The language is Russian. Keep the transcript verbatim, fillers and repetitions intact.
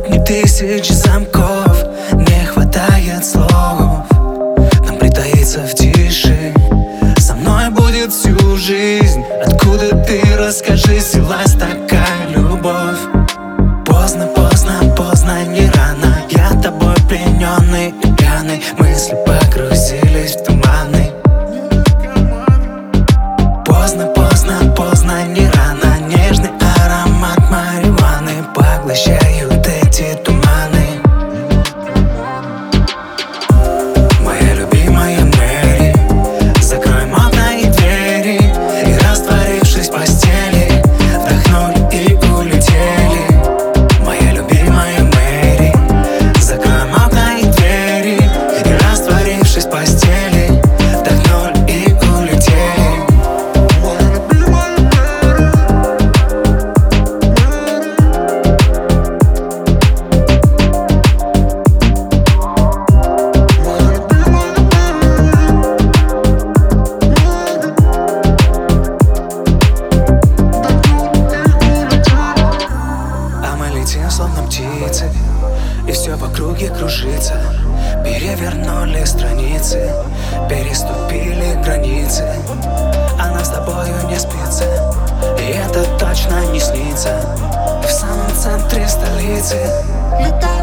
сотни тысяч замков, не хватает слов. Нам притаиться в тиши, со мной будет всю жизнь. Откуда ты, расскажи, взялась такая любовь? Поздно, поздно, поздно, не рано. Я тобой плененный и пьяный, мысли погрузились в туманы. Поздно, поздно, поздно, не рано. Нежный аромат марихуаны поглощают эти туманы. Моя любимая Мэри, закроем окна и двери, и, растворившись в постели, вдохнули и улетели. Моя любимая Мэри, закроем окна и двери, и, растворившись в постели, вдохнули и улетели. Словно птицы, и все в округе кружится. Перевернули страницы, переступили границы. Она с тобою не спится, и это точно не снится. В самом центре столицы летает